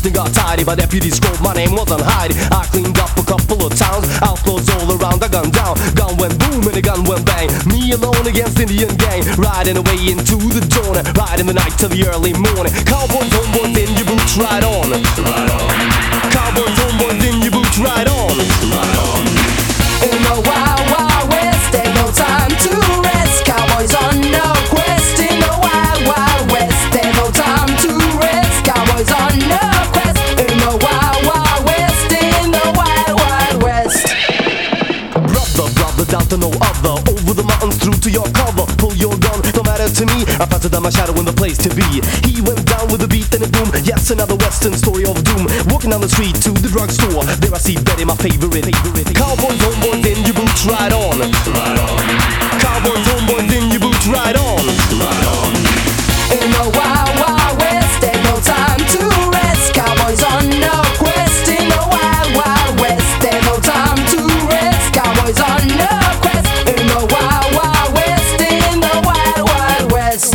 Boston got tidy by deputy Scroll. My name wasn't Heidi. I cleaned up a couple of towns. Outlaws all around, I gunned down. Gun went boom and the gun went bang. Me alone against Indian gang, riding away into the dawn, riding the night till the early morning. Cowboys, homeboys in your boots, ride on. Ride on. Cowboys, homeboys in your boots, ride on. Ride on. In the wild, wild west, ain't no time to rest. Cowboys on no quest. In the wild, wild west, ain't no time to rest. Cowboys on no quest. In the wild, wild west. In the wild, wild west. Brother, down to no other. Over the mountains, through to your cover. Pull your gun, no matter to me. I faster than my shadow in the place to be. He went down with a beat and a boom. Yes, another western story of doom. Walking down the street to the drugstore. There I see Betty, my favorite. Cowboys, homeboys in your boots, ride on. Ride on. Cowboys, homeboys in your boots, ride on. Ride on. In the wild, wild west, ain't no time to rest. Cowboys on no quest. In the wild, wild west, ain't no time to rest. Cowboys on no quest. In the wild, wild west. In the wild, wild west.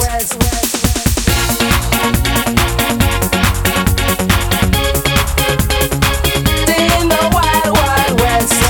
In the wild, wild west.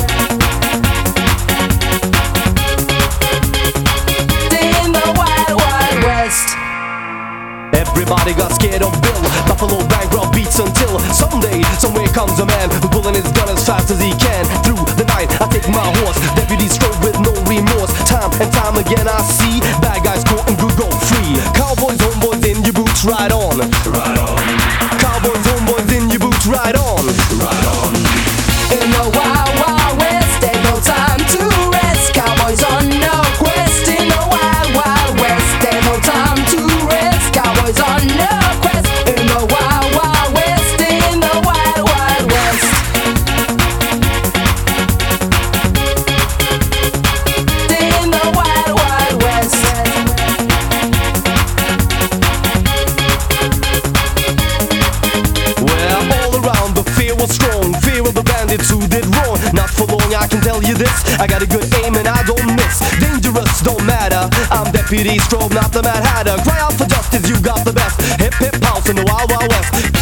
In the wild, wild west. Everybody got scared of Bill. Buffalo bankrupt beats until someday, somewhere comes a man who's pulling his gun as fast as he can. Through the night, I take my horse. Deputy Scroll with no remorse. Time and time again I see bad guys caught and good go free. Cowboys, homeboys in your boots, ride on. Ride on. Cowboys, homeboys in your boots, ride on. Ride on. In the wild, wild west, ain't no time to rest. Cowboys on no quest. In the wild, wild west, ain't no time to rest. Cowboys on no quest. In the wild, wild west. In the wild, wild west. In the wild, wild west. Well, all around the fear was strong. Fear of the bandits who did wrong. Not for long, I can tell you this. I got a good aim and I don't miss. Dangerous, don't matter. I'm Deputy Scroll, not the Mad Hatter. Cry out for justice, you got the best. Hip hip house in the wild, wild west.